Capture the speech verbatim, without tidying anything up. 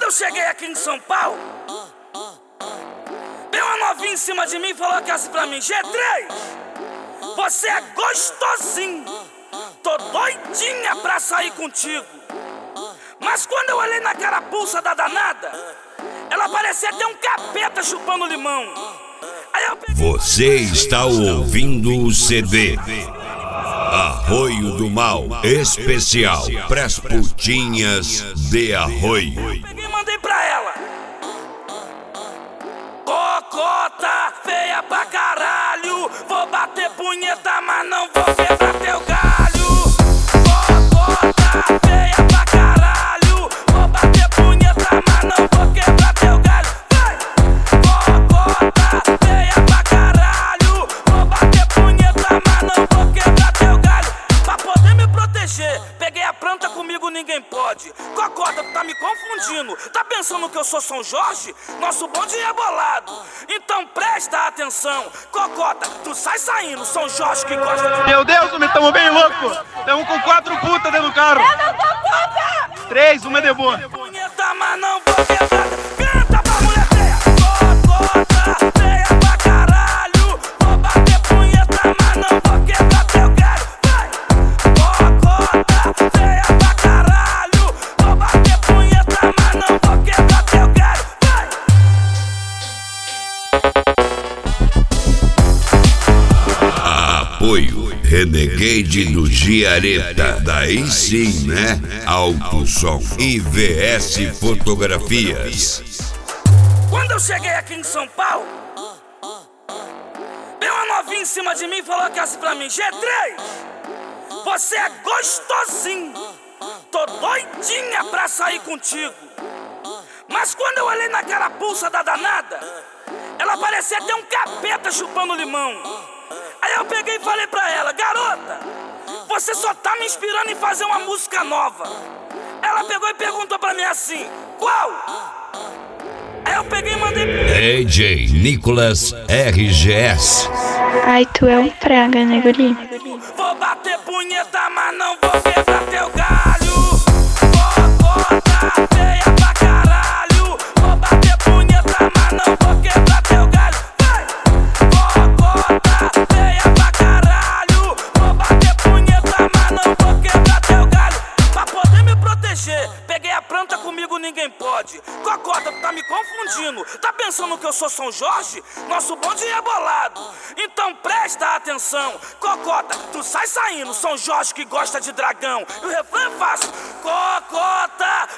eu cheguei aqui em São Paulo, veio uma novinha em cima de mim e falou que assim pra mim: G três, você é gostosinho, tô doidinha pra sair contigo. Mas quando eu olhei na carapuça da danada, ela parecia ter um capeta chupando limão. Aí eu peguei... Você está ouvindo o C D Arroio do Mal Especial pras putinhas de Arroio. Peguei e mandei pra ela: cocota feia pra caralho, vou bater punheta, mas não vou quebrar teu galho. Cocota feia pra caralho, vou bater punheta, mas não vou quebrar teu galho. Vai! Cocota feia pra caralho, vou bater punheta, mas não vou quebrar teu galho. Pra poder me proteger, peguei a planta, comigo ninguém pode. Cocota, tu tá me confundindo, tá pensando que eu sou São Jorge? Nosso bonde é bolado, então presta atenção. Cocota, tu sai saindo, São Jorge que gosta de... Meu Deus, me tamo bem louco. Tamo com quatro putas dentro do carro. Eu não sou puta! Três, uma é de boa. Punheta, mas não vou quebrar. Canta pra mulher feia. Cocota feia pra caralho, vou bater punheta, mas não vou quebrar teu galho. Vai! Cocota feia pra caralho, vou bater punheta, mas não vou quebrar teu galho. Vai! Apoio Renegade do Giareta. Daí sim, né? Alto Som I V S Fotografias. Quando eu cheguei aqui em São Paulo, veio uma novinha em cima de mim e falou que assim pra mim: G três, você é gostosinho, tô doidinha pra sair contigo. Mas quando eu olhei na carapuça da danada, ela parecia ter um capeta chupando limão. Aí eu peguei e falei pra ela: garota, você só tá me inspirando em fazer uma música nova. Ela pegou e perguntou pra mim assim: qual? Aí eu peguei e mandei... D J Nicolas R G S. Ai, tu é um praga, né, guri? Vou bater punheta, mas não vou quebrar teu galho. Cocota feia pra caralho, vou bater punheta, mas não vou quebrar teu galho. Vai! Cocota feia pra caralho, vou bater punheta, mas não vou quebrar teu galho. Pra poder me proteger, peguei a planta, comigo ninguém pode. Cocota, tu tá me confundindo, tá pensando que eu sou São Jorge? Nosso bonde é bolado, então presta atenção. Cocota, tu sai saindo, São Jorge que gosta de dragão. E o refrão é fácil: cocota